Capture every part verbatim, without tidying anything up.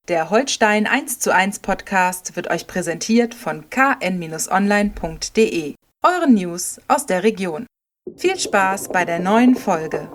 Der Holstein eins zu eins Podcast wird euch präsentiert von k n online punkt d e, euren News aus der Region. Viel Spaß bei der neuen Folge.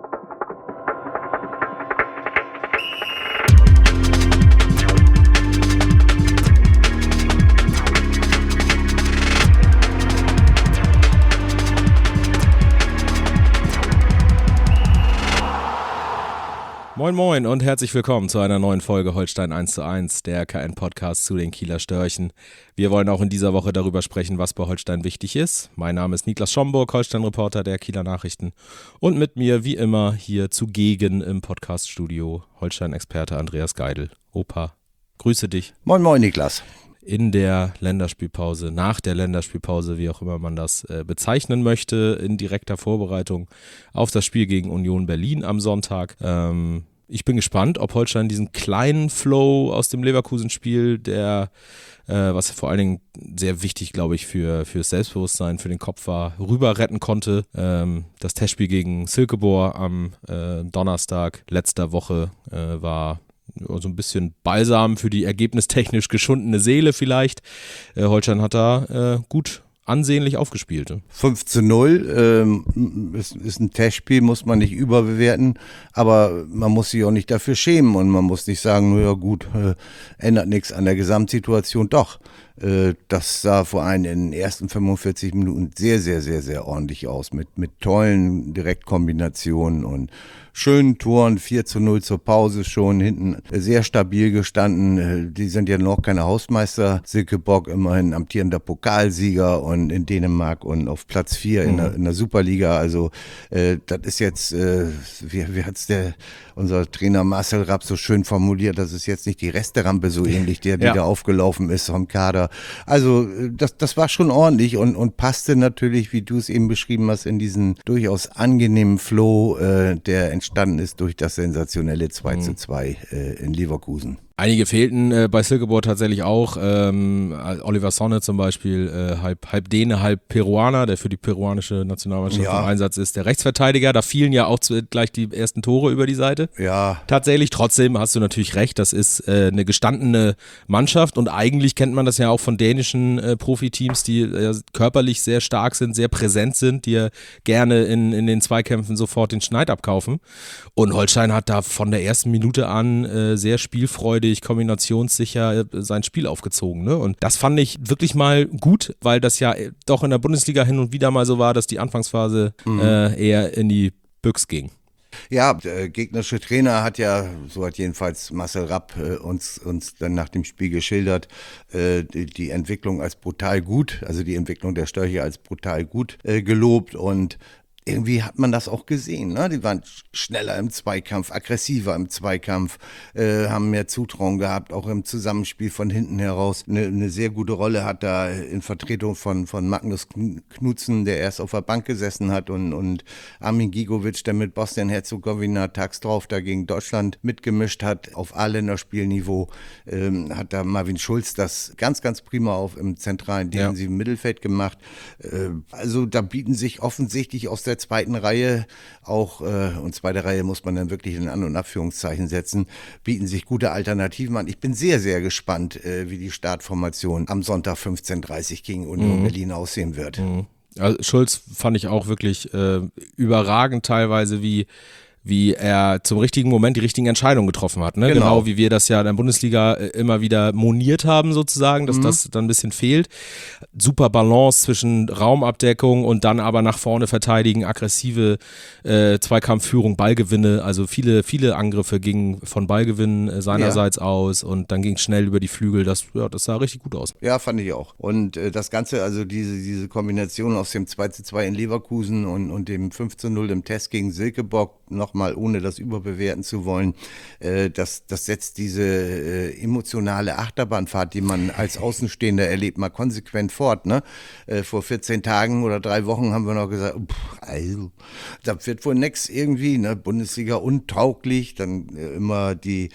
Moin Moin und herzlich willkommen zu einer neuen Folge Holstein eins zu eins, der K N-Podcast zu den Kieler Störchen. Wir wollen auch in dieser Woche darüber sprechen, was bei Holstein wichtig ist. Mein Name ist Niklas Schomburg, Holstein-Reporter der Kieler Nachrichten. Und mit mir, wie immer, hier zugegen im Podcaststudio Holstein-Experte Andreas Geidel. Opa, grüße dich. Moin Moin Niklas. In der Länderspielpause, nach der Länderspielpause, wie auch immer man das äh, bezeichnen möchte, in direkter Vorbereitung auf das Spiel gegen Union Berlin am Sonntag. Ähm, ich bin gespannt, ob Holstein diesen kleinen Flow aus dem Leverkusen-Spiel, der, äh, was vor allen Dingen sehr wichtig, glaube ich, für fürs Selbstbewusstsein, für den Kopf war, rüber retten konnte. Ähm, das Testspiel gegen Silkeborg am äh, Donnerstag letzter Woche äh, war so ein bisschen Balsam für die ergebnistechnisch geschundene Seele vielleicht. Äh, Holstein hat da äh, gut ansehnlich aufgespielt. fünf zu null ähm, ist, ist ein Testspiel, muss man nicht überbewerten, aber man muss sich auch nicht dafür schämen und man muss nicht sagen, ja gut, äh, ändert nichts an der Gesamtsituation. Doch, äh, das sah vor allem in den ersten fünfundvierzig Minuten sehr, sehr, sehr, sehr ordentlich aus, mit, mit tollen Direktkombinationen und schönen Toren, vier zu null zur Pause schon, hinten sehr stabil gestanden. Die sind ja noch keine Hausmeister. Silkeborg immerhin amtierender Pokalsieger und in Dänemark und auf Platz vier mhm. in, der, in der Superliga. Also äh, das ist jetzt, äh, wie, wie hat es der unser Trainer Marcel Rapp so schön formuliert, das ist jetzt nicht die Resterampe so ähnlich, der, die ja. da aufgelaufen ist vom Kader. Also das, das war schon ordentlich und, und passte natürlich, wie du es eben beschrieben hast, in diesen durchaus angenehmen Flow, äh, der entstanden ist durch das sensationelle zwei zu zwei äh, in Leverkusen. Einige fehlten äh, bei Silkeborg tatsächlich auch. Ähm, Oliver Sonne zum Beispiel, äh, halb, halb Däne, halb Peruaner, der für die peruanische Nationalmannschaft ja. im Einsatz ist. Der Rechtsverteidiger, da fielen ja auch zu, gleich die ersten Tore über die Seite. Ja. Tatsächlich, trotzdem hast du natürlich recht, das ist äh, eine gestandene Mannschaft und eigentlich kennt man das ja auch von dänischen äh, Profiteams, die äh, körperlich sehr stark sind, sehr präsent sind, die ja gerne in, in den Zweikämpfen sofort den Schneid abkaufen. Und Holstein hat da von der ersten Minute an äh, sehr spielfreudig, kombinationssicher sein Spiel aufgezogen. Ne? Und das fand ich wirklich mal gut, weil das ja doch in der Bundesliga hin und wieder mal so war, dass die Anfangsphase mhm. äh, eher in die Büchs ging. Ja, der gegnerische Trainer hat ja, so hat jedenfalls Marcel Rapp äh, uns, uns dann nach dem Spiel geschildert, äh, die, die Entwicklung als brutal gut, also die Entwicklung der Störche als brutal gut äh, gelobt und irgendwie hat man das auch gesehen, ne? Die waren schneller im Zweikampf, aggressiver im Zweikampf, äh, haben mehr Zutrauen gehabt, auch im Zusammenspiel von hinten heraus. Eine, eine sehr gute Rolle hat da in Vertretung von, von Magnus Knudsen, der erst auf der Bank gesessen hat und, und Armin Gigovic, der mit Bosnien-Herzegowina tags drauf da gegen Deutschland mitgemischt hat, auf A-Länderspielniveau, ähm, hat da Marvin Schulz das ganz, ganz prima auf im zentralen defensiven ja. Mittelfeld gemacht. Äh, also da bieten sich offensichtlich aus der zweiten Reihe auch, äh, und zweite Reihe muss man dann wirklich in An- und Abführungszeichen setzen, bieten sich gute Alternativen an. Ich bin sehr, sehr gespannt, äh, wie die Startformation am Sonntag fünfzehn Uhr dreißig gegen Union mhm. Berlin aussehen wird. Mhm. Also Schulz fand ich auch wirklich äh, überragend teilweise, wie wie er zum richtigen Moment die richtigen Entscheidungen getroffen hat. Ne? Genau. Genau wie wir das ja in der Bundesliga immer wieder moniert haben sozusagen, dass mhm. das dann ein bisschen fehlt. Super Balance zwischen Raumabdeckung und dann aber nach vorne verteidigen, aggressive äh, Zweikampfführung, Ballgewinne, also viele, viele Angriffe gingen von Ballgewinnen äh, seinerseits ja. aus und dann ging es schnell über die Flügel. Das, ja, das sah richtig gut aus. Ja, fand ich auch. Und äh, das Ganze, also diese, diese Kombination aus dem zwei zu zwei in Leverkusen und, und dem fünf zu null im Test gegen Silkeborg, nochmal ohne das überbewerten zu wollen, äh, das, das setzt diese äh, emotionale Achterbahnfahrt, die man als Außenstehender erlebt, mal konsequent fort. Ne? Äh, vor vierzehn Tagen oder drei Wochen haben wir noch gesagt, pff, also, das wird wohl nix irgendwie, ne? Bundesliga untauglich, dann äh, immer die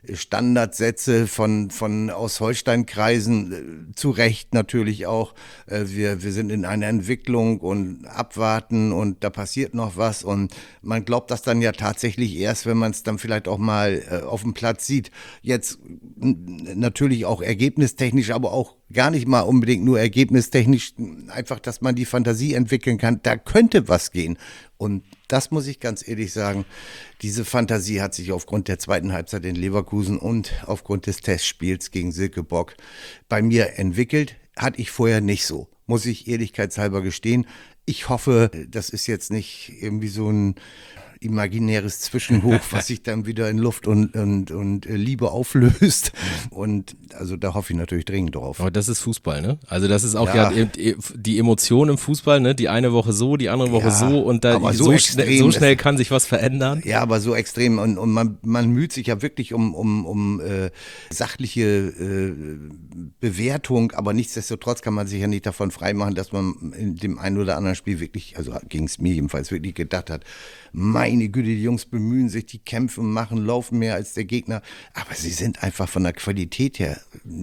Standardsätze von, von aus Holstein-Kreisen, zu Recht natürlich auch. Wir, wir sind in einer Entwicklung und abwarten und da passiert noch was und man glaubt das dann ja tatsächlich erst, wenn man es dann vielleicht auch mal auf dem Platz sieht. Jetzt natürlich auch ergebnistechnisch, aber auch gar nicht mal unbedingt nur ergebnistechnisch, einfach, dass man die Fantasie entwickeln kann, da könnte was gehen. Und das muss ich ganz ehrlich sagen, diese Fantasie hat sich aufgrund der zweiten Halbzeit in Leverkusen und aufgrund des Testspiels gegen Silkeborg bei mir entwickelt. Hatte ich vorher nicht so, muss ich ehrlichkeitshalber gestehen. Ich hoffe, das ist jetzt nicht irgendwie so ein imaginäres Zwischenhoch, was sich dann wieder in Luft und, und, und Liebe auflöst. Und also da hoffe ich natürlich dringend drauf. Aber das ist Fußball, ne? Also das ist auch ja, ja die Emotion im Fußball, ne? Die eine Woche so, die andere Woche ja, so und da so, so, schnell, so schnell kann sich was verändern. Ja, aber so extrem und, und man, man müht sich ja wirklich um, um, um äh, sachliche äh, Bewertung, aber nichtsdestotrotz kann man sich ja nicht davon freimachen, dass man in dem einen oder anderen Spiel wirklich, also ging es mir jedenfalls, wirklich gedacht hat, meine Güte, die Jungs bemühen sich, die kämpfen, machen, laufen mehr als der Gegner. Aber sie sind einfach von der Qualität her,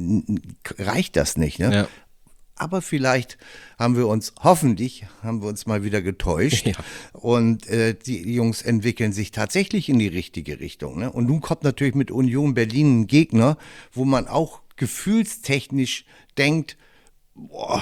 reicht das nicht. Ne? Ja. Aber vielleicht haben wir uns, hoffentlich haben wir uns mal wieder getäuscht. Ja. Und äh, die Jungs entwickeln sich tatsächlich in die richtige Richtung. Ne? Und nun kommt natürlich mit Union Berlin ein Gegner, wo man auch gefühlstechnisch denkt, boah,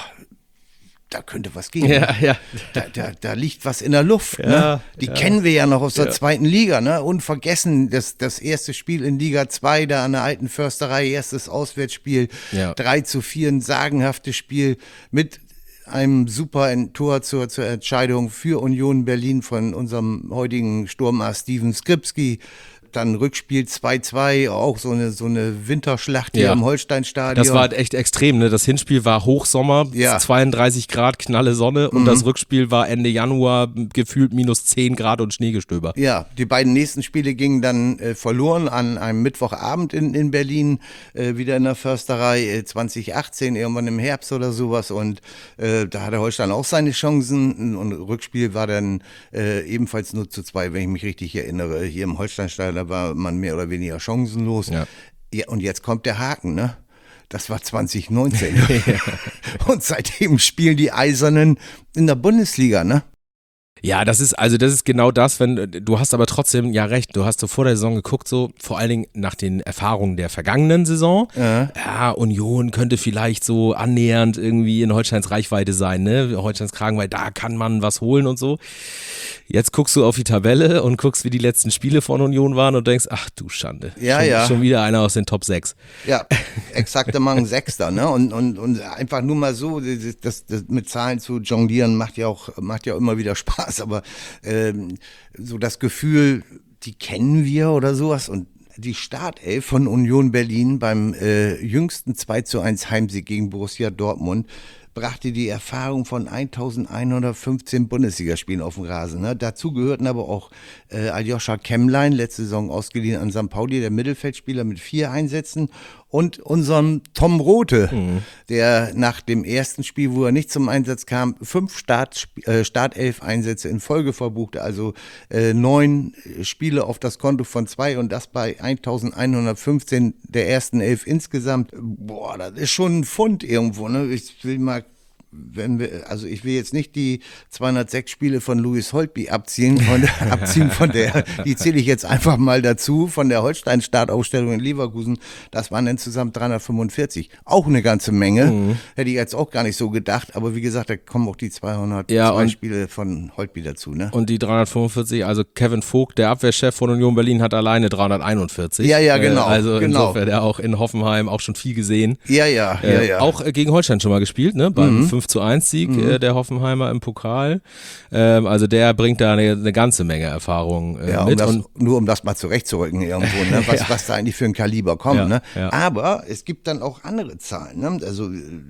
da könnte was gehen. Ja, ja. Da, da, da liegt was in der Luft. Ja, ne? Die ja. kennen wir ja noch aus der ja. zweiten Liga. Ne? Unvergessen, das, das erste Spiel in Liga zwei, da an der alten Försterei, erstes Auswärtsspiel, ja. drei zu vier, ein sagenhaftes Spiel mit einem super Tor zur, zur Entscheidung für Union Berlin von unserem heutigen Sturmer Steven Skripski. Dann Rückspiel zwei zwei, auch so eine, so eine Winterschlacht hier ja. im Holsteinstadion. Das war echt extrem, ne? Das Hinspiel war Hochsommer, ja. zweiunddreißig Grad, knalle Sonne und mhm. das Rückspiel war Ende Januar, gefühlt minus zehn Grad und Schneegestöber. Ja, die beiden nächsten Spiele gingen dann äh, verloren an einem Mittwochabend in, in Berlin, äh, wieder in der Försterei, äh, zwanzig achtzehn, irgendwann im Herbst oder sowas und äh, da hatte Holstein auch seine Chancen und Rückspiel war dann äh, ebenfalls nur zu zwei, wenn ich mich richtig erinnere, hier im Holsteinstadion. Da war man mehr oder weniger chancenlos. Ja. Ja, und jetzt kommt der Haken, ne? Das war zwanzig neunzehn. Ja. Und seitdem spielen die Eisernen in der Bundesliga, ne? Ja, das ist, also das ist genau das, wenn, du hast aber trotzdem, ja recht, du hast so vor der Saison geguckt, so vor allen Dingen nach den Erfahrungen der vergangenen Saison, ja, ja Union könnte vielleicht so annähernd irgendwie in Holsteins Reichweite sein, ne, Holsteins Kragenweite, da kann man was holen und so. Jetzt guckst du auf die Tabelle und guckst, wie die letzten Spiele von Union waren und denkst, ach du Schande, ja, schon, ja. schon wieder einer aus den Top sechs. Ja, exakt immer ein Sechster, ne, und, und, und einfach nur mal so, das, das, das mit Zahlen zu jonglieren macht ja auch, macht ja immer wieder Spaß. Aber ähm, so das Gefühl, die kennen wir oder sowas und die Startelf von Union Berlin beim äh, jüngsten zwei zu eins Heimsieg gegen Borussia Dortmund brachte die Erfahrung von eintausendeinhundertfünfzehn Bundesligaspielen auf den Rasen. Ne? Dazu gehörten aber auch äh, Aljoscha Kemmlein, letzte Saison ausgeliehen an Sankt Pauli, der Mittelfeldspieler mit vier Einsätzen und unserem Tom Rothe, mhm. der nach dem ersten Spiel, wo er nicht zum Einsatz kam, fünf Start, äh, Startelf-Einsätze in Folge verbuchte, also äh, neun Spiele auf das Konto von zwei und das bei eintausendeinhundertfünfzehn der ersten elf insgesamt. Boah, das ist schon ein Pfund irgendwo, ne? Ich will mal Wenn wir, also ich will jetzt nicht die zweihundertsechs Spiele von Louis Holtby abziehen, von, abziehen von der, die zähle ich jetzt einfach mal dazu, von der Holstein-Startaufstellung in Leverkusen, das waren insgesamt dreihundertfünfundvierzig. Auch eine ganze Menge, mhm. hätte ich jetzt auch gar nicht so gedacht, aber wie gesagt, da kommen auch die zweihundertzwei ja, Spiele von Holtby dazu. Ne? Und die dreihundertfünfundvierzig, also Kevin Vogt, der Abwehrchef von Union Berlin, hat alleine dreihunderteinundvierzig. Ja, ja, genau. Äh, also genau. insofern, der auch in Hoffenheim auch schon viel gesehen. Ja, ja, ja, äh, ja. Auch gegen Holstein schon mal gespielt, ne, beim mhm. fünf zu eins Sieg mhm. äh, der Hoffenheimer im Pokal. Ähm, also der bringt da eine, eine ganze Menge Erfahrung äh, ja, um mit. Das, und nur um das mal zurechtzurücken irgendwo, ne? was, ja. was da eigentlich für ein Kaliber kommt. Ja, ne? ja. Aber es gibt dann auch andere Zahlen. Ne? Also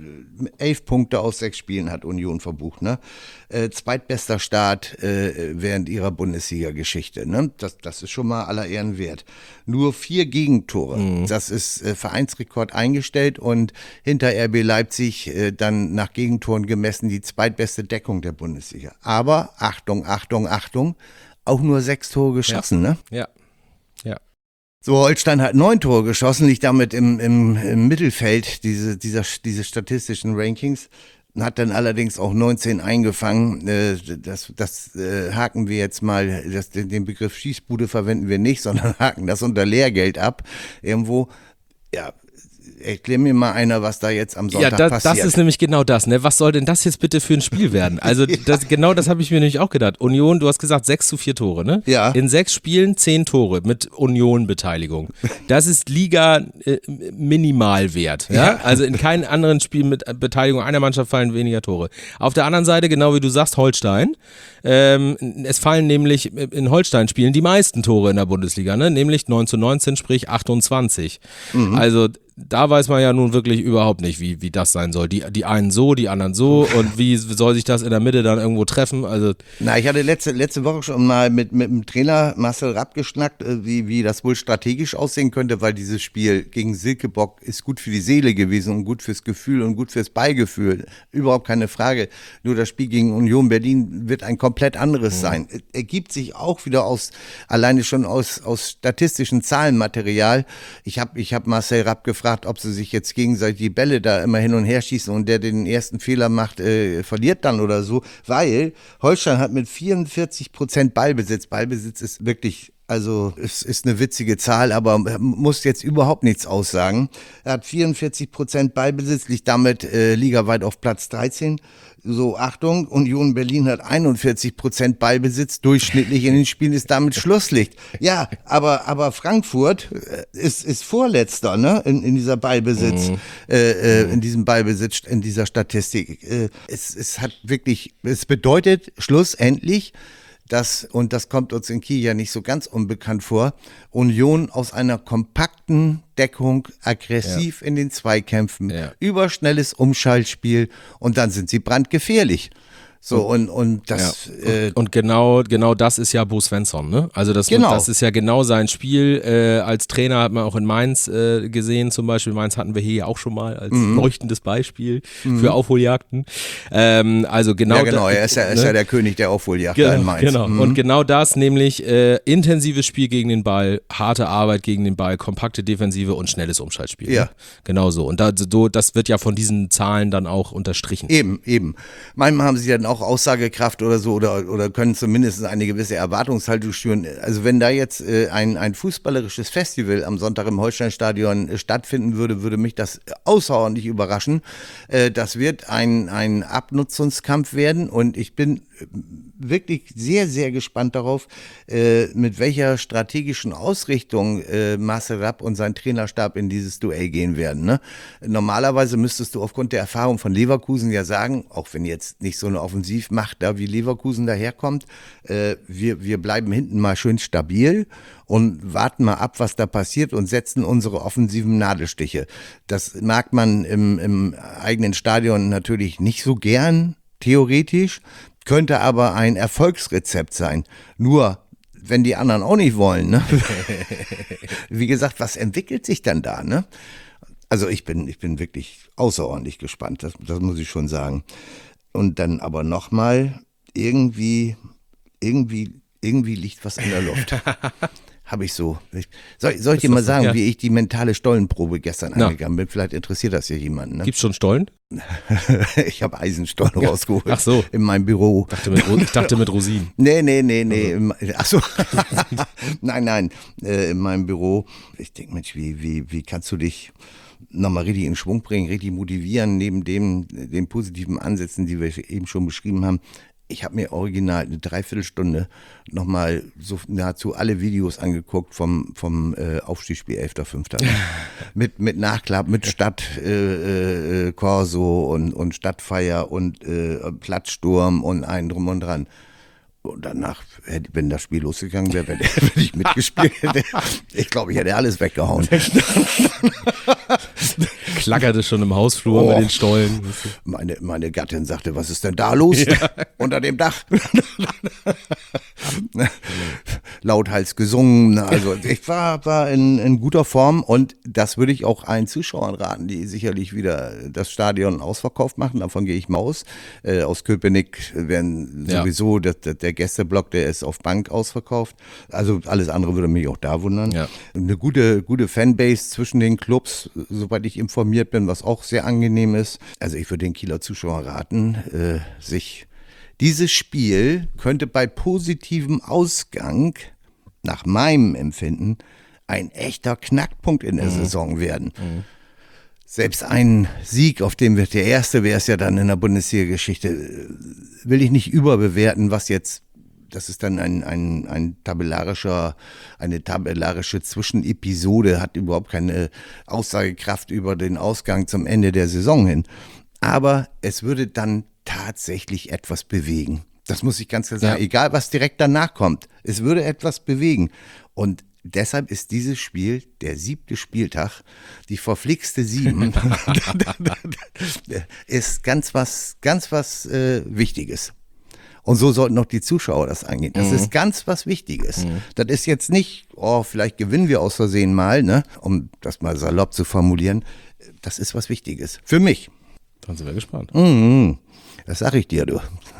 elf Punkte aus sechs Spielen hat Union verbucht. Ne? Äh, zweitbester Start äh, während ihrer Bundesliga-Geschichte. Ne? Das, das ist schon mal aller Ehren wert. Nur vier Gegentore. Mhm. Das ist äh, Vereinsrekord eingestellt und hinter R B Leipzig äh, dann nach Gegentoren gemessen die zweitbeste Deckung der Bundesliga. Aber Achtung, Achtung, Achtung, auch nur sechs Tore geschossen, ja. ne? Ja. Ja. So, Holstein hat neun Tore geschossen, liegt damit im, im, im Mittelfeld diese, dieser, diese statistischen Rankings. Hat dann allerdings auch neunzehn eingefangen. Das, das haken wir jetzt mal, das, den Begriff Schießbude verwenden wir nicht, sondern haken das unter Lehrgeld ab. Irgendwo, ja, erklär mir mal einer, was da jetzt am Sonntag ja, da, passiert. Das ist nämlich genau das, ne? Was soll denn das jetzt bitte für ein Spiel werden? Also ja. das, genau das habe ich mir nämlich auch gedacht. Union, du hast gesagt sechs zu vier Tore, ne? Ja. In sechs Spielen zehn Tore mit Union-Beteiligung. Das ist Liga-Minimalwert. Äh, ja? ja? Also in keinem anderen Spiel mit Beteiligung einer Mannschaft fallen weniger Tore. Auf der anderen Seite, genau wie du sagst, Holstein. Ähm, es fallen nämlich in Holstein-Spielen die meisten Tore in der Bundesliga, ne? Nämlich neun zu neunzehn, sprich achtundzwanzig. Mhm. Also da weiß man ja nun wirklich überhaupt nicht, wie, wie das sein soll. Die, die einen so, die anderen so und wie soll sich das in der Mitte dann irgendwo treffen? Also Na, ich hatte letzte, letzte Woche schon mal mit, mit dem Trainer Marcel Rapp geschnackt, wie, wie das wohl strategisch aussehen könnte, weil dieses Spiel gegen Silkeborg ist gut für die Seele gewesen und gut fürs Gefühl und gut fürs Beigefühl. Überhaupt keine Frage. Nur das Spiel gegen Union Berlin wird ein komplett anderes mhm. sein. Ergibt sich auch wieder aus, alleine schon aus, aus statistischen Zahlenmaterial. Ich habe ich hab Marcel Rapp gefragt, ob sie sich jetzt gegenseitig die Bälle da immer hin und her schießen und der den ersten Fehler macht, äh, verliert dann oder so, weil Holstein hat mit vierundvierzig Prozent Ballbesitz, Ballbesitz ist wirklich, also es ist eine witzige Zahl, aber muss jetzt überhaupt nichts aussagen. Er hat vierundvierzig Prozent Ballbesitz, liegt damit äh, ligaweit auf Platz dreizehn. So, Achtung, Union Berlin hat einundvierzig Prozent Ballbesitz, durchschnittlich in den Spielen ist damit Schlusslicht. Ja, aber, aber Frankfurt ist, ist Vorletzter, ne, in, in dieser Ballbesitz, mhm. äh, in diesem Ballbesitz, in dieser Statistik. Äh, es, es hat wirklich, es bedeutet schlussendlich, dass, und das kommt uns in Kiel ja nicht so ganz unbekannt vor, Union aus einer kompakten Deckung aggressiv ja. in den Zweikämpfen, ja. überschnelles Umschaltspiel und dann sind sie brandgefährlich. So, und, und das. Ja. Äh, und genau, genau das ist ja Bo Svensson, ne? Also, das, genau. das ist ja genau sein Spiel. Äh, als Trainer hat man auch in Mainz äh, gesehen, zum Beispiel. Mainz hatten wir hier ja auch schon mal als mhm. leuchtendes Beispiel mhm. für Aufholjagden. Ähm, also, genau. Ja, genau. Da, er ist ja, ne? ist ja der König der Aufholjagd genau, in Mainz. Genau. Mhm. Und genau das, nämlich äh, intensives Spiel gegen den Ball, harte Arbeit gegen den Ball, kompakte Defensive und schnelles Umschaltspiel. Ja. Ne? Genau so. Und da, so, das wird ja von diesen Zahlen dann auch unterstrichen. Eben, eben. Manchmal haben sie dann auch Aussagekraft oder so oder, oder können zumindest eine gewisse Erwartungshaltung schüren. Also wenn da jetzt äh, ein, ein fußballerisches Festival am Sonntag im Holsteinstadion äh, stattfinden würde, würde mich das außerordentlich überraschen. Äh, das wird ein, ein Abnutzungskampf werden und ich bin wirklich sehr, sehr gespannt darauf, äh, mit welcher strategischen Ausrichtung äh, Marcel Rapp und sein Trainerstab in dieses Duell gehen werden. Ne? Normalerweise müsstest du aufgrund der Erfahrung von Leverkusen ja sagen, auch wenn jetzt nicht so eine Offensivmacht da wie Leverkusen daherkommt, äh, wir, wir bleiben hinten mal schön stabil und warten mal ab, was da passiert und setzen unsere offensiven Nadelstiche. Das mag man im, im eigenen Stadion natürlich nicht so gern, theoretisch, könnte aber ein Erfolgsrezept sein. Nur, wenn die anderen auch nicht wollen, ne? Wie gesagt, was entwickelt sich dann da, ne? Also ich bin, ich bin wirklich außerordentlich gespannt, das, das muss ich schon sagen. Und dann aber nochmal, irgendwie, irgendwie, irgendwie liegt was in der Luft. Habe ich so. Ich, soll, soll ich dir mal sagen, ja. wie ich die mentale Stollenprobe gestern Na. angegangen bin? Vielleicht interessiert das ja jemanden. Ne? Gibt's schon Stollen? Ich habe Eisenstollen ja. rausgeholt. Ach so. In meinem Büro. Ich dachte mit, ich dachte mit Rosinen. Nee, nee, nee, nee. Also. Ach so. Nein, nein. Äh, in meinem Büro. Ich denke, Mensch, wie, wie, wie kannst du dich nochmal richtig in Schwung bringen, richtig motivieren, neben dem, den positiven Ansätzen, die wir eben schon beschrieben haben. Ich habe mir original eine Dreiviertelstunde nochmal so nahezu alle Videos angeguckt vom, vom äh, Aufstiegsspiel elfter fünfter mit, mit Nachklapp, mit Stadt äh, äh, Corso und, und Stadtfeier und äh, Platzsturm und einen drum und dran. Und danach, wenn das Spiel losgegangen wäre, wenn, wenn ich mitgespielt hätte, ich glaube, ich hätte alles weggehauen. klackerte schon im Hausflur oh. mit den Stollen. Meine, meine Gattin sagte, was ist denn da los? Ja. Unter dem Dach. Lauthals gesungen. Also ich war, war in, in guter Form und das würde ich auch allen Zuschauern raten, die sicherlich wieder das Stadion ausverkauft machen. Davon gehe ich mal aus. Äh, aus Köpenick werden ja. sowieso der, der Gästeblock, der ist auf Bank ausverkauft. Also alles andere würde mich auch da wundern. Ja. Eine gute, gute Fanbase zwischen den Clubs, soweit ich informiert bin, was auch sehr angenehm ist. Also ich würde den Kieler Zuschauern raten, äh, sich dieses Spiel könnte bei positivem Ausgang, nach meinem Empfinden, ein echter Knackpunkt in der mhm. Saison werden. Mhm. Selbst ein Sieg, auf dem wir der erste wäre es ja dann in der Bundesliga-Geschichte, will ich nicht überbewerten, was jetzt, das ist dann ein, ein, ein tabellarischer, eine tabellarische Zwischenepisode, hat überhaupt keine Aussagekraft über den Ausgang zum Ende der Saison hin. Aber es würde dann tatsächlich etwas bewegen. Das muss ich ganz klar sagen. Ja. Egal, was direkt danach kommt. Es würde etwas bewegen. Und deshalb ist dieses Spiel, der siebte Spieltag, die verflixte sieben, ist ganz was, ganz was äh, Wichtiges. Und so sollten auch die Zuschauer das angehen. Das mhm. ist ganz was Wichtiges. Mhm. Das ist jetzt nicht, oh, vielleicht gewinnen wir aus Versehen mal, ne, um das mal salopp zu formulieren. Das ist was Wichtiges. Für mich. Dann sind wir gespannt. Mhm. Das sag ich dir, du.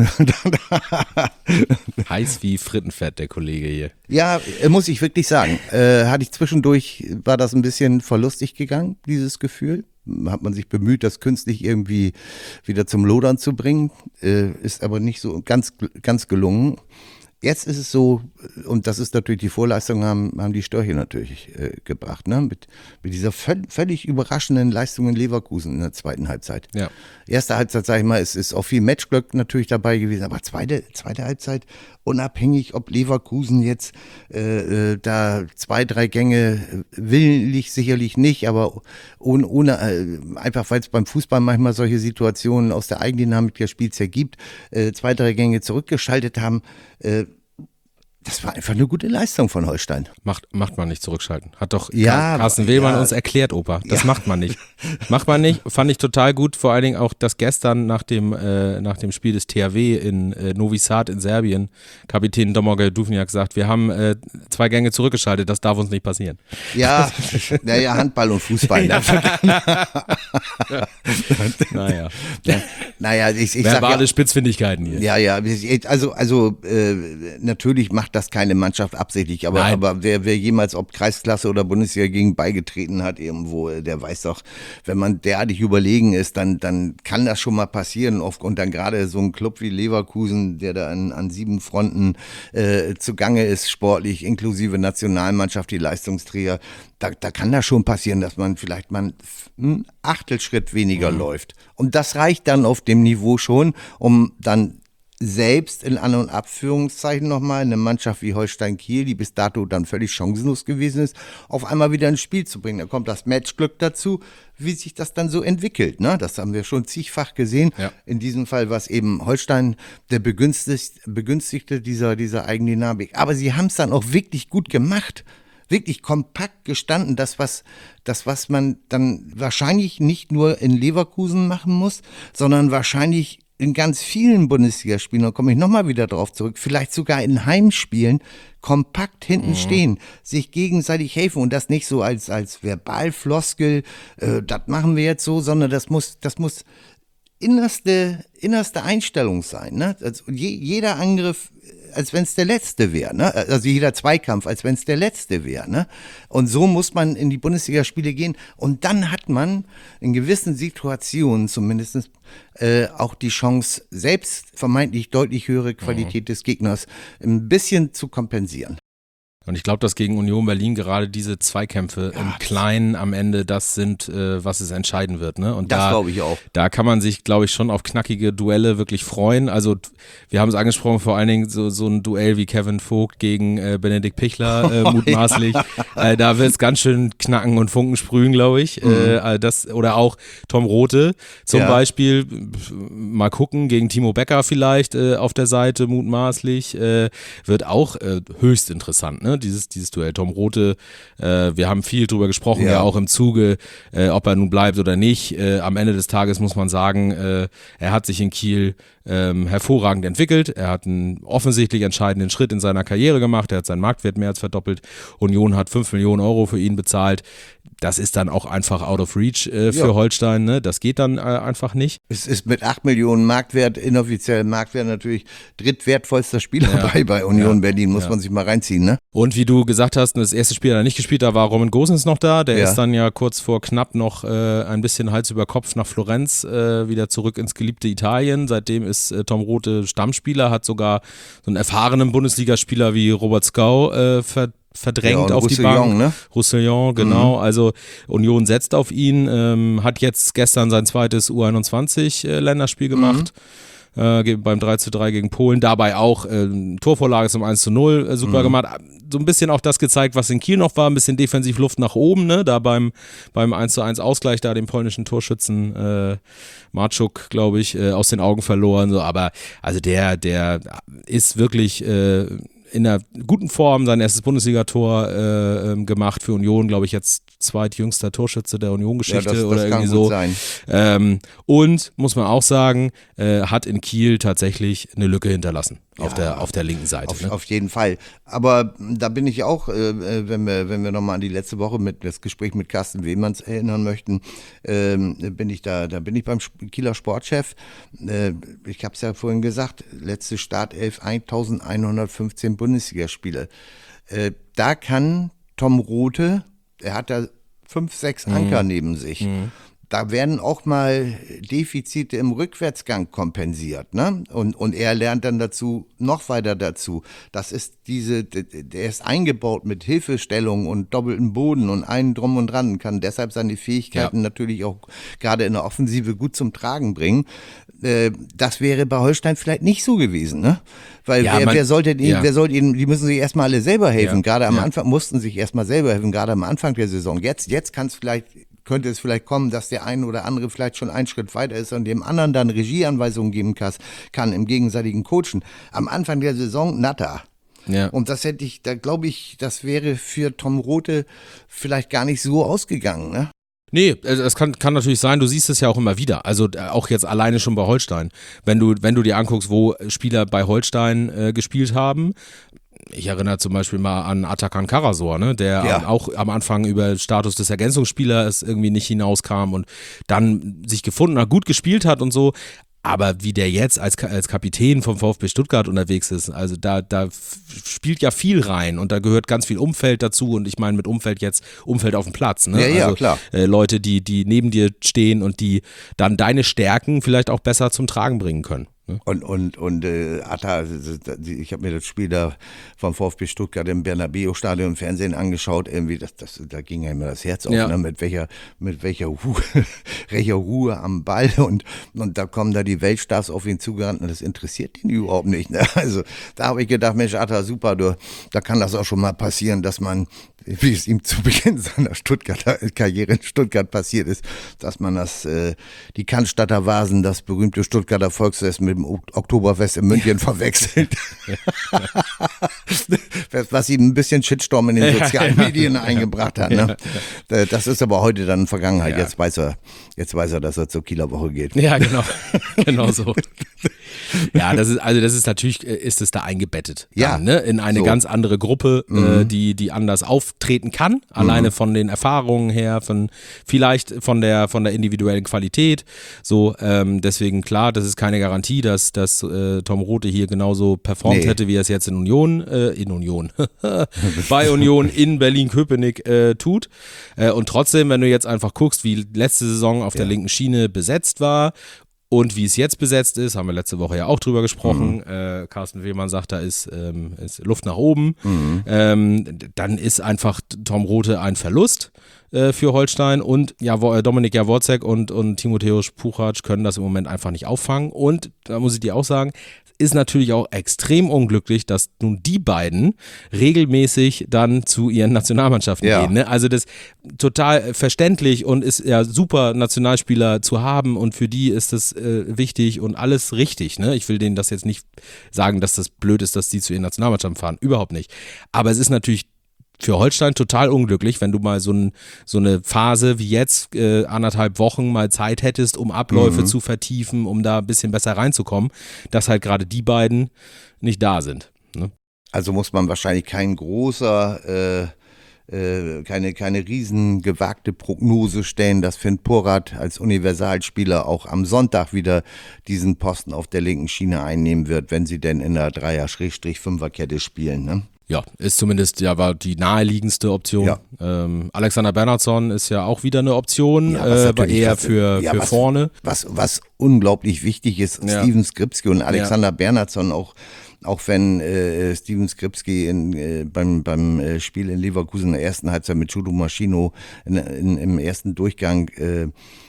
Heiß wie Frittenfett, der Kollege hier. Ja, muss ich wirklich sagen. Äh, hatte ich zwischendurch, war das ein bisschen verlustig gegangen, dieses Gefühl. Hat man sich bemüht, das künstlich irgendwie wieder zum Lodern zu bringen. Äh, ist aber nicht so ganz, ganz gelungen. Jetzt ist es so, und das ist natürlich die Vorleistung, haben, haben die Störche natürlich äh, gebracht, ne? Mit, mit dieser völ- völlig überraschenden Leistung in Leverkusen in der zweiten Halbzeit. Ja. Erste Halbzeit, sag ich mal, es ist auch viel Matchglück natürlich dabei gewesen, aber zweite, zweite Halbzeit, unabhängig, ob Leverkusen jetzt äh, äh, da zwei, drei Gänge willentlich sicherlich nicht, aber ohne, ohne äh, einfach, weil es beim Fußball manchmal solche Situationen aus der Eigendynamik des Spiels ergibt, äh, zwei, drei Gänge zurückgeschaltet haben. Äh, Das war einfach eine gute Leistung von Holstein. Macht, macht man nicht zurückschalten. Hat doch ja, Carsten Wehlmann ja. uns erklärt, Opa. Das ja. macht man nicht. Macht man nicht. Fand ich total gut. Vor allen Dingen auch, dass gestern nach dem, äh, nach dem Spiel des T H W in äh, Novi Sad in Serbien Kapitän Domagoj Duvnjak sagt, wir haben äh, zwei Gänge zurückgeschaltet, das darf uns nicht passieren. Ja, naja, Handball und Fußball. Ja. naja. Naja, ich, ich Verbale sag ja, Spitzfindigkeiten hier. Ja, ja, also, also äh, natürlich macht das keine Mannschaft absichtlich, aber, aber wer, wer jemals, ob Kreisklasse oder Bundesliga gegen beigetreten hat irgendwo, der weiß doch, wenn man derartig überlegen ist, dann, dann kann das schon mal passieren. Und dann gerade so ein Club wie Leverkusen, der da an, an sieben Fronten äh, zugange ist, sportlich, inklusive Nationalmannschaft, die Leistungsträger, da, da kann das schon passieren, dass man vielleicht mal einen Achtelschritt weniger mhm. läuft. Und das reicht dann auf dem Niveau schon, um dann selbst in An- und Abführungszeichen nochmal eine Mannschaft wie Holstein Kiel, die bis dato dann völlig chancenlos gewesen ist, auf einmal wieder ins Spiel zu bringen. Da kommt das Matchglück dazu, wie sich das dann so entwickelt. Ne? Das haben wir schon zigfach gesehen. Ja. In diesem Fall war es eben Holstein der Begünstigte, Begünstigte dieser, dieser Eigendynamik. Aber sie haben es dann auch wirklich gut gemacht. Wirklich kompakt gestanden, das was, das was man dann wahrscheinlich nicht nur in Leverkusen machen muss, sondern wahrscheinlich in ganz vielen Bundesligaspielen, da komme ich nochmal wieder drauf zurück, vielleicht sogar in Heimspielen, kompakt hinten mhm. stehen, sich gegenseitig helfen und das nicht so als, als Verbalfloskel, äh, das machen wir jetzt so, sondern das muss, das muss innerste, innerste Einstellung sein. Ne? Also je, jeder Angriff, als wenn es der letzte wäre. Ne? Also jeder Zweikampf, als wenn es der letzte wäre. Ne? Und so muss man in die Bundesligaspiele gehen. Und dann hat man in gewissen Situationen zumindest äh, auch die Chance, selbst vermeintlich deutlich höhere Qualität mhm. des Gegners ein bisschen zu kompensieren. Und ich glaube, dass gegen Union Berlin gerade diese Zweikämpfe ja, im Kleinen am Ende das sind, äh, was es entscheiden wird. Ne? Und das da, glaube ich auch. Da kann man sich, glaube ich, schon auf knackige Duelle wirklich freuen. Also wir haben es angesprochen, vor allen Dingen so, so ein Duell wie Kevin Vogt gegen äh, Benedikt Pichler äh, mutmaßlich. Oh, ja. äh, da wird es ganz schön knacken und Funken sprühen, glaube ich. Mhm. Äh, das, oder auch Tom Rothe zum ja. Beispiel. Mal gucken, gegen Timo Becker vielleicht äh, auf der Seite mutmaßlich. Äh, wird auch äh, höchst interessant, ne? ne? Dieses, dieses Duell. Tom Rothe, äh, wir haben viel drüber gesprochen, ja, ja auch im Zuge, äh, ob er nun bleibt oder nicht. Äh, am Ende des Tages muss man sagen, äh, er hat sich in Kiel ähm, hervorragend entwickelt. Er hat einen offensichtlich entscheidenden Schritt in seiner Karriere gemacht. Er hat seinen Marktwert mehr als verdoppelt. Union hat fünf Millionen Euro für ihn bezahlt. Das ist dann auch einfach out of reach äh, für ja. Holstein. Ne? Das geht dann äh, einfach nicht. Es ist mit acht Millionen Marktwert, inoffiziell Marktwert natürlich drittwertvollster Spieler ja. bei, bei Union ja. Berlin. Muss ja. man sich mal reinziehen. Ne? Und wie du gesagt hast, das erste Spiel hat er nicht gespielt, da war Roman Gosens noch da. Der ja. ist dann ja kurz vor knapp noch äh, ein bisschen Hals über Kopf nach Florenz, äh, wieder zurück ins geliebte Italien. Seitdem ist äh, Tom Rothe Stammspieler, hat sogar so einen erfahrenen Bundesligaspieler wie Robert Skau äh, ver verdrängt ja, auf die Bank. Ne? Roussillon, genau. Mhm. Also Union setzt auf ihn, ähm, hat jetzt gestern sein zweites U einundzwanzig äh, Länderspiel gemacht. Mhm. Äh, beim drei zu drei gegen Polen. Dabei auch äh, Torvorlage zum eins zu null äh, super mhm. gemacht. So ein bisschen auch das gezeigt, was in Kiel noch war, ein bisschen defensiv Luft nach oben, ne? Da beim, beim eins zu eins Ausgleich da den polnischen Torschützen äh, Marczuk, glaube ich, äh, aus den Augen verloren. So. Aber also der, der ist wirklich äh, in einer guten Form sein erstes Bundesligator äh, ähm, gemacht für Union, glaube ich, jetzt zweitjüngster Torschütze der Union-Geschichte ja, das, oder das irgendwie so. Sein. Ähm, und muss man auch sagen, äh, hat in Kiel tatsächlich eine Lücke hinterlassen ja, auf der auf der linken Seite. Auf, ne? auf jeden Fall. Aber da bin ich auch, äh, wenn wir wenn wir nochmal an die letzte Woche mit das Gespräch mit Carsten Wehmanns erinnern möchten, äh, bin ich da, da bin ich beim Kieler Sportchef. Äh, ich habe es ja vorhin gesagt, letzte Startelf eintausendeinhundertfünfzehn Bundesligaspiele. Äh, da kann Tom Rothe, er hat da fünf, sechs Anker mhm. neben sich. Mhm. Da werden auch mal Defizite im Rückwärtsgang kompensiert, ne? Und, und er lernt dann dazu, noch weiter dazu. Das ist diese, der ist eingebaut mit Hilfestellung und doppeltem Boden und einen drum und dran, kann deshalb seine Fähigkeiten ja. natürlich auch gerade in der Offensive gut zum Tragen bringen. Das wäre bei Holstein vielleicht nicht so gewesen, ne? Weil ja, wer, man, wer sollte ihnen, ja. wer sollte ihnen, die müssen sich erstmal alle selber helfen. Ja. Gerade am ja. Anfang mussten sich erstmal selber helfen, gerade am Anfang der Saison. Jetzt, jetzt kann es vielleicht, könnte es vielleicht kommen, dass der ein oder andere vielleicht schon einen Schritt weiter ist und dem anderen dann Regieanweisungen geben kann im gegenseitigen Coachen. Am Anfang der Saison natter. Ja. Und das hätte ich, da glaube ich, das wäre für Tom Rothe vielleicht gar nicht so ausgegangen, ne? Nee, das kann, kann natürlich sein, du siehst es ja auch immer wieder, also auch jetzt alleine schon bei Holstein, wenn du, wenn du dir anguckst, wo Spieler bei Holstein äh, gespielt haben. Ich erinnere zum Beispiel mal an Atakan Karasor, ne, der ja. auch am Anfang über Status des Ergänzungsspielers irgendwie nicht hinauskam und dann sich gefunden hat, gut gespielt hat und so. Aber wie der jetzt als, als Kapitän vom VfB Stuttgart unterwegs ist, also da, da spielt ja viel rein und da gehört ganz viel Umfeld dazu und ich meine mit Umfeld jetzt Umfeld auf dem Platz. Ne? Ja, ja, also, klar. Äh, Leute, die, die neben dir stehen und die dann deine Stärken vielleicht auch besser zum Tragen bringen können. Und, und, und äh, Atta, ich habe mir das Spiel da vom VfB Stuttgart im Bernabeu-Stadion im Fernsehen angeschaut, irgendwie, das, das, da ging ja immer das Herz auf, ja. ne, mit welcher, mit welcher Ruhe, welcher Ruhe am Ball und, und da kommen da die Weltstars auf ihn zugerannt und das interessiert ihn überhaupt nicht. Ne? Also da habe ich gedacht, Mensch, Atta, super, du, da kann das auch schon mal passieren, dass man, wie es ihm zu Beginn seiner Stuttgarter Karriere in Stuttgart passiert ist, dass man das, äh, die Cannstatter Vasen, das berühmte Stuttgarter Volksfest mit dem Oktoberfest in München verwechselt. Was ihm ein bisschen Shitstorm in den sozialen Medien eingebracht hat. Ne? Das ist aber heute dann Vergangenheit. Ja. Jetzt weiß er, jetzt weiß er, dass er zur Kieler Woche geht. Ja, genau. Genau so. Ja, das ist, also das ist natürlich, ist es da eingebettet. Dann, ja. Ne? In eine so. ganz andere Gruppe, mhm. äh, die, die anders auftreten kann. Mhm. Alleine von den Erfahrungen her, von vielleicht von der, von der individuellen Qualität. So, ähm, deswegen klar, das ist keine Garantie, dass, dass äh, Tom Rothe hier genauso performt nee. hätte, wie er es jetzt in Union, äh, in Union, bei Union in Berlin-Köpenick äh, tut. Äh, und trotzdem, wenn du jetzt einfach guckst, wie letzte Saison auf ja. der linken Schiene besetzt war, und wie es jetzt besetzt ist, haben wir letzte Woche ja auch drüber gesprochen. Mhm. Äh, Carsten Wehmann sagt, da ist, ähm, ist Luft nach oben. Mhm. Ähm, dann ist einfach Tom Rothe ein Verlust äh, für Holstein. Und ja, Dominik Jaworczyk und, und Timotheus Puchac können das im Moment einfach nicht auffangen. Und da muss ich dir auch sagen, ist natürlich auch extrem unglücklich, dass nun die beiden regelmäßig dann zu ihren Nationalmannschaften Ja. gehen. Ne? Also das total verständlich und ist ja super, Nationalspieler zu haben und für die ist das äh, wichtig und alles richtig. Ne? Ich will denen das jetzt nicht sagen, dass das blöd ist, dass die zu ihren Nationalmannschaften fahren. Überhaupt nicht. Aber es ist natürlich für Holstein total unglücklich, wenn du mal so, ein, so eine Phase wie jetzt, äh, anderthalb Wochen mal Zeit hättest, um Abläufe Mhm. zu vertiefen, um da ein bisschen besser reinzukommen, dass halt gerade die beiden nicht da sind. Ne? Also muss man wahrscheinlich kein großer, äh, äh, keine, keine riesen gewagte Prognose stellen, dass Finn Porat als Universalspieler auch am Sonntag wieder diesen Posten auf der linken Schiene einnehmen wird, wenn sie denn in der Dreier-Fünfer-Kette spielen, ne? Ja, ist zumindest ja war die naheliegendste Option. Ja. Ähm, Alexander Bernhardsson ist ja auch wieder eine Option, Ja, was äh, aber natürlich- eher was- für, ja, für was- vorne. Was, was unglaublich wichtig ist, Ja. Steven Skripski und Alexander Bernhardsson, auch, auch wenn äh, Steven Skripski in, äh, beim, beim äh, Spiel in Leverkusen in der ersten Halbzeit mit Chudo Maschino in, in, im ersten Durchgang äh,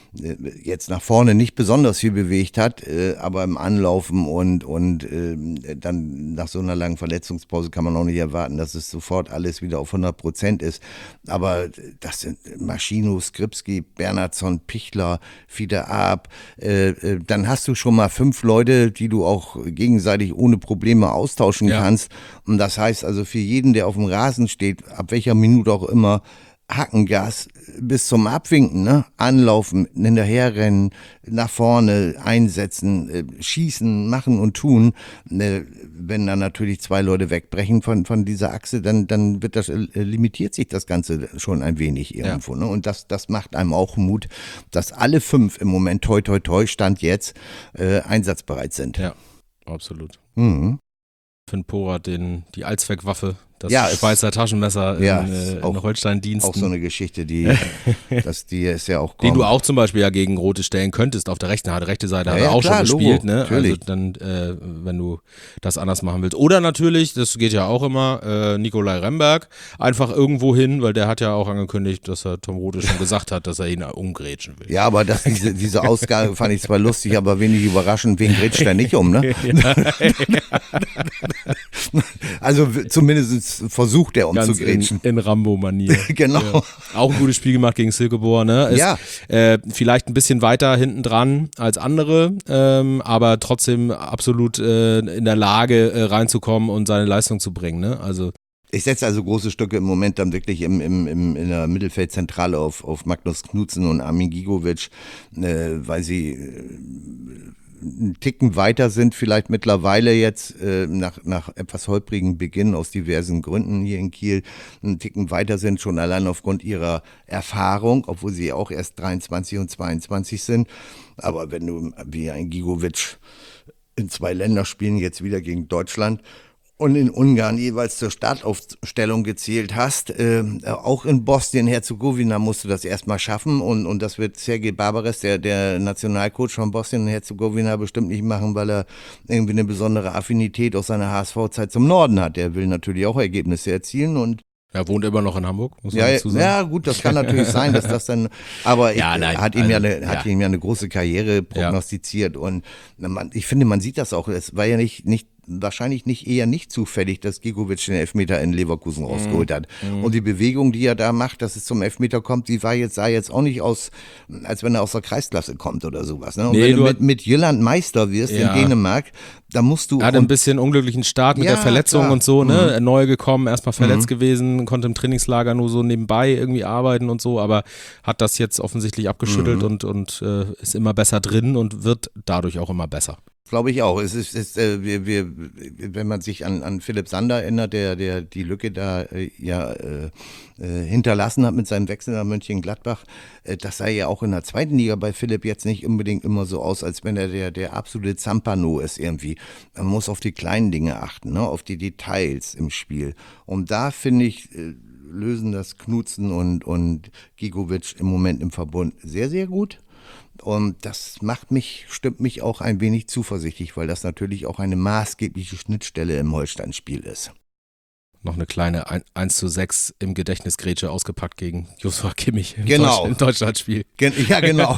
jetzt nach vorne nicht besonders viel bewegt hat, äh, aber im Anlaufen und, und äh, dann nach so einer langen Verletzungspause kann man auch nicht erwarten, dass es sofort alles wieder auf hundert Prozent ist. Aber das sind Maschino, Skripski, Bernhardsson, Pichler, Fiete Arp, äh, äh, dann hast du schon mal fünf Leute, die du auch gegenseitig ohne Probleme austauschen Ja. kannst. Und das heißt also für jeden, der auf dem Rasen steht, ab welcher Minute auch immer, Hackengas bis zum Abwinken, ne? Anlaufen, hinterherrennen, nach vorne einsetzen, äh, schießen, machen und tun. Ne, wenn dann natürlich zwei Leute wegbrechen von, von dieser Achse, dann, dann wird das, äh, limitiert sich das Ganze schon ein wenig irgendwo. Ne? Und das, das macht einem auch Mut, dass alle fünf im Moment, toi toi toi, Stand jetzt, äh, einsatzbereit sind. Ja, absolut. Mhm. Finn Porat, den, die Allzweckwaffe, das Ja, es- Schweizer Taschenmesser Ja, in, ist äh, in auch- Holstein-Diensten. Auch so eine Geschichte, die, das, die ist ja auch Den kaum- du auch zum Beispiel ja gegen Rote stellen könntest auf der rechten Seite. Rechte Seite Ja, hat er ja, auch klar, schon Logo, gespielt, ne? Also natürlich. dann, äh, wenn du das anders machen willst. Oder natürlich, das geht ja auch immer, äh, Nikolai Remberg einfach irgendwo hin, weil der hat ja auch angekündigt, dass er Tom Rote schon gesagt hat, dass er ihn umgrätschen will. Ja, aber das, diese, diese Ausgabe fand ich zwar lustig, aber wenig überraschend. Wen grätscht er nicht um, ne? Also w- zumindest versucht er Ganz in, umzugrätschen. in Rambo-Manier. Genau. Ja. Auch ein gutes Spiel gemacht gegen Silkeborg, ne? Ist, Ja. Äh, vielleicht ein bisschen weiter hinten dran als andere, ähm, aber trotzdem absolut äh, in der Lage äh, reinzukommen und seine Leistung zu bringen, ne? Also Ich setze also große Stücke im Moment dann wirklich im, im, im, in der Mittelfeldzentrale auf, auf Magnus Knudsen und Armin Gigovic, äh, weil sie äh, einen Ticken weiter sind, vielleicht mittlerweile jetzt äh, nach, nach etwas holprigen Beginn aus diversen Gründen hier in Kiel, einen Ticken weiter sind, schon allein aufgrund ihrer Erfahrung, obwohl sie auch erst dreiundzwanzig und zweiundzwanzig sind. Aber wenn du wie ein Gigovic in zwei Länderspielen jetzt wieder gegen Deutschland und in Ungarn jeweils zur Startaufstellung gezählt hast. Äh, auch in Bosnien-Herzegowina musst du das erstmal schaffen und, und das wird Sergej Barbares, der, der Nationalcoach von Bosnien-Herzegowina, bestimmt nicht machen, weil er irgendwie eine besondere Affinität aus seiner H S V-Zeit zum Norden hat. Der will natürlich auch Ergebnisse erzielen und er wohnt immer noch in Hamburg, muss man ja, dazu sagen. ja, gut, das kann natürlich sein, dass das dann, aber Ja, ich, nein, hat ihm ja also, eine, hat ja. ihm ja eine große Karriere prognostiziert und man, ich finde, man sieht das auch, es war ja nicht, nicht, wahrscheinlich nicht, eher nicht zufällig, dass Gigovic den Elfmeter in Leverkusen rausgeholt hat. Und die Bewegung, die er da macht, dass es zum Elfmeter kommt, die war jetzt, sah jetzt auch nicht aus, als wenn er aus der Kreisklasse kommt oder sowas, ne? Und Nee, wenn du du mit, mit Jylland Meister wirst Ja. in Dänemark, da musst du, Er hatte ein und- bisschen unglücklichen Start mit Ja, der Verletzung klar. und so, ne? Mhm. Neu gekommen, erstmal verletzt gewesen, konnte im Trainingslager nur so nebenbei irgendwie arbeiten und so, aber hat das jetzt offensichtlich abgeschüttelt Mhm. und, und äh, ist immer besser drin und wird dadurch auch immer besser. Glaube ich auch. Es ist, es, äh, wir, wir, wenn man sich an, an Philipp Sander erinnert, der, der die Lücke da äh, ja äh, äh, hinterlassen hat mit seinem Wechsel nach Mönchengladbach, äh, das sah ja auch in der zweiten Liga bei Philipp jetzt nicht unbedingt immer so aus, als wenn er der, der absolute Zampano ist irgendwie. Man muss auf die kleinen Dinge achten, ne? Auf die Details im Spiel. Und da finde ich, äh, lösen das Knudsen und, und Gigovic im Moment im Verbund sehr, sehr gut. Und das macht mich, stimmt mich auch ein wenig zuversichtlich, weil das natürlich auch eine maßgebliche Schnittstelle im Holstein-Spiel ist. noch eine kleine eins zu sechs im Gedächtnisgrätsche ausgepackt gegen Joshua Kimmich im, Genau. Deutsch, im Deutschlandspiel. Gen- ja, genau.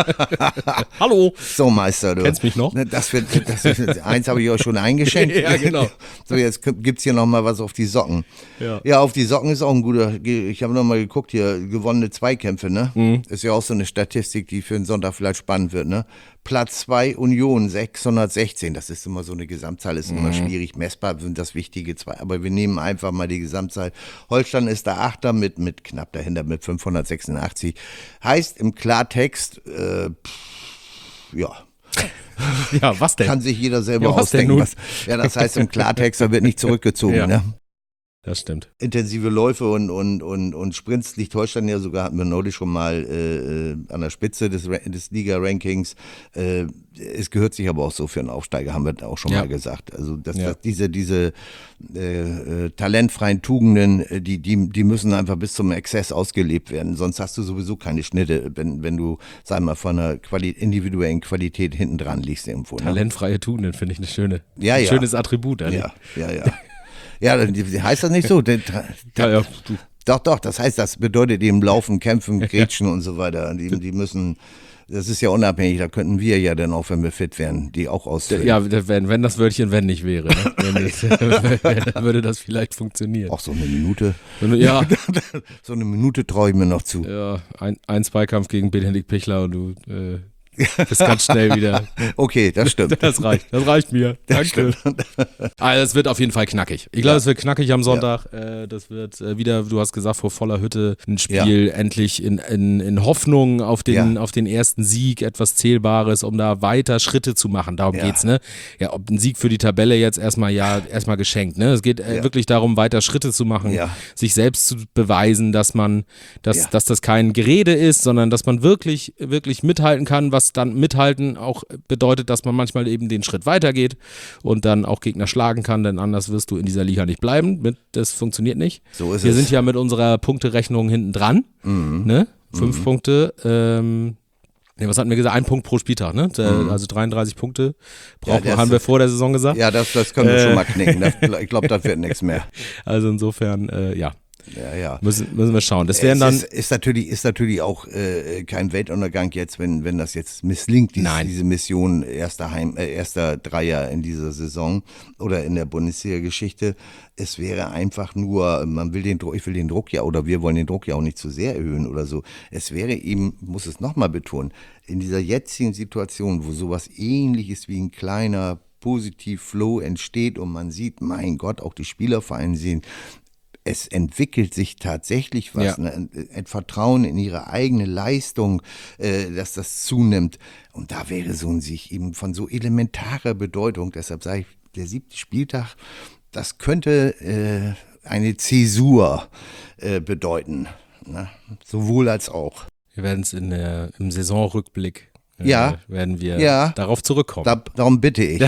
Hallo. So, Meister, du. Kennst mich noch? Das wird, das wird, eins habe ich euch schon eingeschenkt. Ja, genau. So, jetzt gibt es hier nochmal was auf die Socken. Ja. Ja, auf die Socken ist auch ein guter, ich habe nochmal geguckt hier, gewonnene Zweikämpfe, ne? Mhm. Ist ja auch so eine Statistik, die für den Sonntag vielleicht spannend wird, ne? Platz zwei Union sechshundertsechzehn, das ist immer so eine Gesamtzahl, ist immer mhm. schwierig messbar, sind das wichtige zwei, aber wir nehmen einfach mal die Gesamtzahl. Holstein ist der Achter mit, mit knapp dahinter mit fünfhundertsechsundachtzig. Heißt im Klartext, äh, pff, ja. Ja, was denn? Kann sich jeder selber ja, was ausdenken. Was, ja, das heißt im Klartext, da wird nicht zurückgezogen, ja. Ne? Das stimmt. Intensive Läufe und, und, und, und Sprints liegt Holstein ja sogar, hatten wir neulich schon mal äh, an der Spitze des, des Liga-Rankings. Äh, es gehört sich aber auch so für einen Aufsteiger, haben wir auch schon ja. mal gesagt. Also dass, ja. dass diese, diese äh, äh, talentfreien Tugenden, die, die, die müssen einfach bis zum Exzess ausgelebt werden. Sonst hast du sowieso keine Schnitte, wenn, wenn du, sag mal, von einer Quali- individuellen Qualität hinten dran liegst irgendwo. Ne? Talentfreie Tugenden finde ich eine schöne, ja, ein ja. schönes Attribut. Eigentlich. Ja, ja, ja. Ja, heißt das nicht so? ja, ja. Doch, doch, das heißt, das bedeutet eben Laufen, Kämpfen, Grätschen und so weiter. Die, die müssen, das ist ja unabhängig, da könnten wir ja dann auch, wenn wir fit wären, die auch ausfüllen. Ja, wenn, wenn das Wörtchen wenn nicht wäre, ne? wenn das, dann würde das vielleicht funktionieren. Auch so eine Minute. Ja. So eine Minute traue ich mir noch zu. Ja, ein, ein Zweikampf gegen Benedikt Pichler und du äh, bist ganz schnell wieder. Okay, das stimmt. Das reicht, das reicht mir. Das Danke. Stimmt. Also es wird auf jeden Fall knackig. Ich glaube, Ja. es wird knackig am Sonntag. Ja. Äh, das wird äh, wieder, du hast gesagt, vor voller Hütte ein Spiel Ja. endlich in, in, in Hoffnung auf den, Ja. auf den ersten Sieg, etwas Zählbares, um da weiter Schritte zu machen. Darum Ja. geht's, ne? Ja, ob ein Sieg für die Tabelle jetzt erstmal ja erstmal geschenkt, ne? Es geht äh, Ja. wirklich darum, weiter Schritte zu machen, Ja. sich selbst zu beweisen, dass man, dass, Ja. dass das kein Gerede ist, sondern dass man wirklich, wirklich mithalten kann, was dann mithalten auch bedeutet, dass man manchmal eben den Schritt weitergeht und dann auch Gegner schlagen kann, denn anders wirst du in dieser Liga nicht bleiben. Das funktioniert nicht. So ist Wir es. sind ja mit unserer Punkterechnung hinten dran. Mhm. Ne? Fünf Mhm. Punkte. Ähm, nee, was hatten wir gesagt? Ein Punkt pro Spieltag. Ne? Der, Mhm. Also dreiunddreißig Punkte brauchen, Ja, das- haben wir vor der Saison gesagt. Ja, das, das können wir Äh. schon mal knicken. Das, ich glaube, das wird nichts mehr. Also insofern, äh, ja, Ja, ja. müssen, müssen wir schauen. Das wären Es dann. ist, ist, natürlich, ist natürlich auch äh, kein Weltuntergang jetzt, wenn, wenn das jetzt misslingt, dieses, Nein. diese Mission erster, Heim, äh, erster Dreier in dieser Saison oder in der Bundesliga-Geschichte. Es wäre einfach nur, man will den Druck, ich will den Druck ja, oder wir wollen den Druck ja auch nicht zu sehr erhöhen oder so. Es wäre eben, muss es nochmal betonen, in dieser jetzigen Situation, wo sowas Ähnliches wie ein kleiner Positiv-Flow entsteht und man sieht, mein Gott, auch die Spieler vor allem sehen, es entwickelt sich tatsächlich was, Ja. ne, ein, ein Vertrauen in ihre eigene Leistung, äh, dass das zunimmt. Und da wäre so ein Sieg eben von so elementarer Bedeutung. Deshalb sage ich, der siebte Spieltag, das könnte äh, eine Zäsur äh, bedeuten. Ne? Sowohl als auch. Wir werden es in der, im Saisonrückblick äh, Ja. werden wir Ja. darauf zurückkommen. Da, darum bitte ich.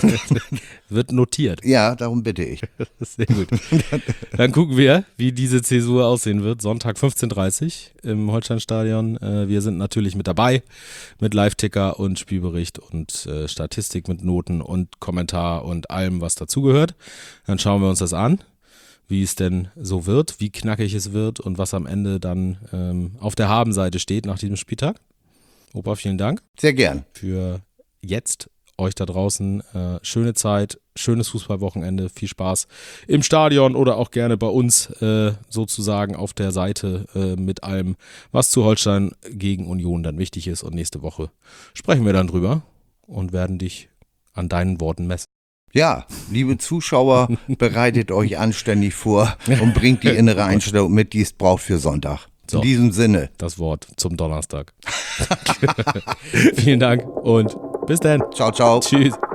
Wird notiert. Ja, darum bitte ich. Sehr gut. Dann gucken wir, wie diese Zäsur aussehen wird. Sonntag fünfzehn Uhr dreißig im Holsteinstadion. Äh, Wir sind natürlich mit dabei mit Live-Ticker und Spielbericht und äh, Statistik mit Noten und Kommentar und allem, was dazugehört. Dann schauen wir uns das an, wie es denn so wird, wie knackig es wird und was am Ende dann ähm, auf der Habenseite steht nach diesem Spieltag. Opa, vielen Dank Sehr gern. für jetzt. Euch da draußen äh, schöne Zeit, schönes Fußballwochenende, viel Spaß im Stadion oder auch gerne bei uns äh, sozusagen auf der Seite äh, mit allem, was zu Holstein gegen Union dann wichtig ist. Und nächste Woche sprechen wir dann drüber und werden dich an deinen Worten messen. Ja, liebe Zuschauer, bereitet euch anständig vor und bringt die innere Einstellung mit, die es braucht für Sonntag. So. In diesem Sinne. Das Wort zum Donnerstag. Vielen Dank und bis dann. Ciao, ciao. Tschüss.